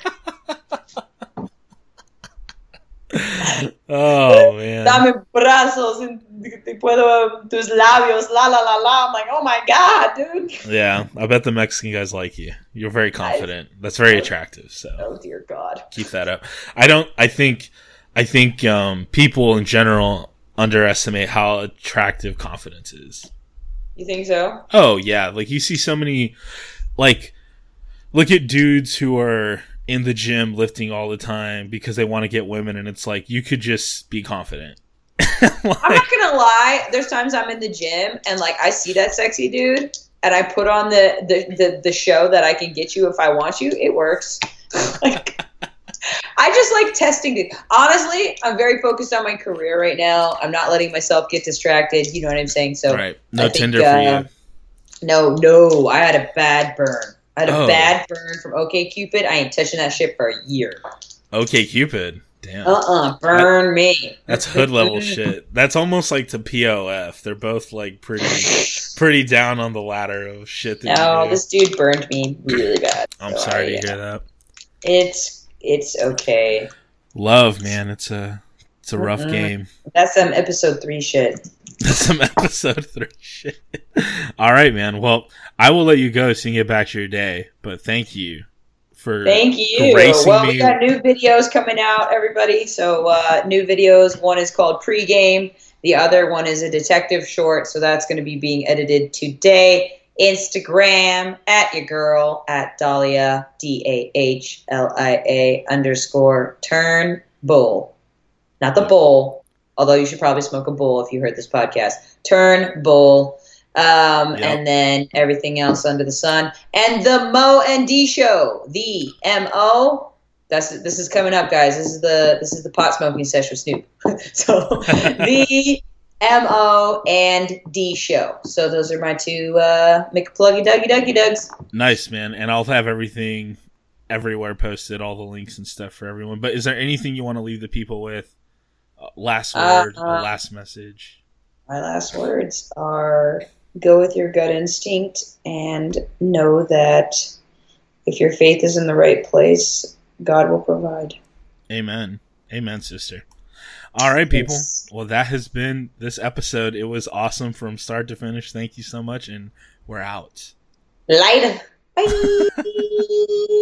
Oh man. Dame brazos y puedo tus labios, la la la la. I'm like, oh my god, dude. Yeah, I bet the Mexican guys like you. You're very confident. That's very attractive. So. Oh dear God. Keep that up. I think people in general underestimate how attractive confidence is. You think so? Oh yeah, like you see so many, like, look at dudes who are in the gym lifting all the time because they want to get women, and it's like, you could just be confident. I'm not gonna lie, there's times I'm in the gym and like I see that sexy dude and I put on the show that I can get you if I want you. It works. Like, I just like testing it. Honestly, I'm very focused on my career right now. I'm not letting myself get distracted. You know what I'm saying? So right. No Tinder for you. No, I had a bad burn. I had a bad burn from OkCupid. I ain't touching that shit for a year. OkCupid? Damn. Burn me. That's hood level shit. That's almost like to POF. They're both like pretty down on the ladder of shit. No, this dude burned me really bad. I'm sorry to hear that. It's okay. Love, man. It's a rough game. That's some episode 3 shit. some episode 3 shit. All right, man. Well, I will let you go so you can get back to your day. But thank you for gracing Well, me. we got new videos coming out, everybody. So new videos. One is called Pregame. The other one is a detective short. So that's going to be being edited today. Instagram at your girl at Dahlia DAHLIA_Turnbull. Not the bull, although you should probably smoke a bull if you heard this podcast. Turnbull. And then everything else under the sun. And the Mo and D show. The MO. This is coming up, guys. This is the pot smoking session with Snoop. So the MO and D show. So those are my two make a pluggy Dougie Dugs. Nice, man. And I'll have everything everywhere posted, all the links and stuff for everyone. But is there anything you want to leave the people with? Last word, a last message. My last words are go with your gut instinct and know that if your faith is in the right place, God will provide. Amen. Amen, sister. All right, people. Well, that has been this episode. It was awesome from start to finish. Thank you so much, and we're out. Later. Bye.